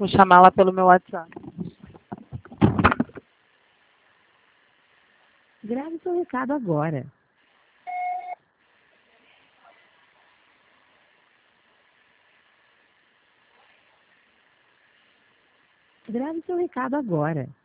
Vou chamá-la pelo meu WhatsApp. Grave seu recado agora. Grave seu recado agora.